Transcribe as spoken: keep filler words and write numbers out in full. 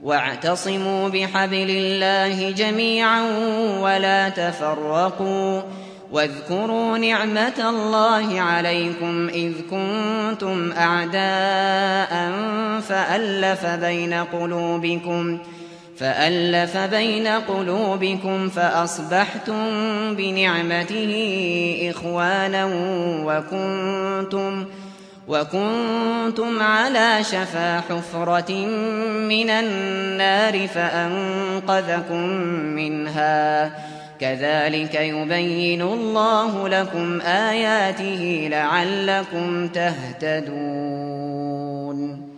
واعتصموا بحبل الله جميعا ولا تفرقوا واذكروا نعمة الله عليكم إذ كنتم أعداء فألف بين قلوبكم فألف بين قلوبكم فأصبحتم بنعمته إخوانا وكنتم وكنتم على شفا حفرة من النار فأنقذكم منها كذلك يبين الله لكم آياته لعلكم تهتدون.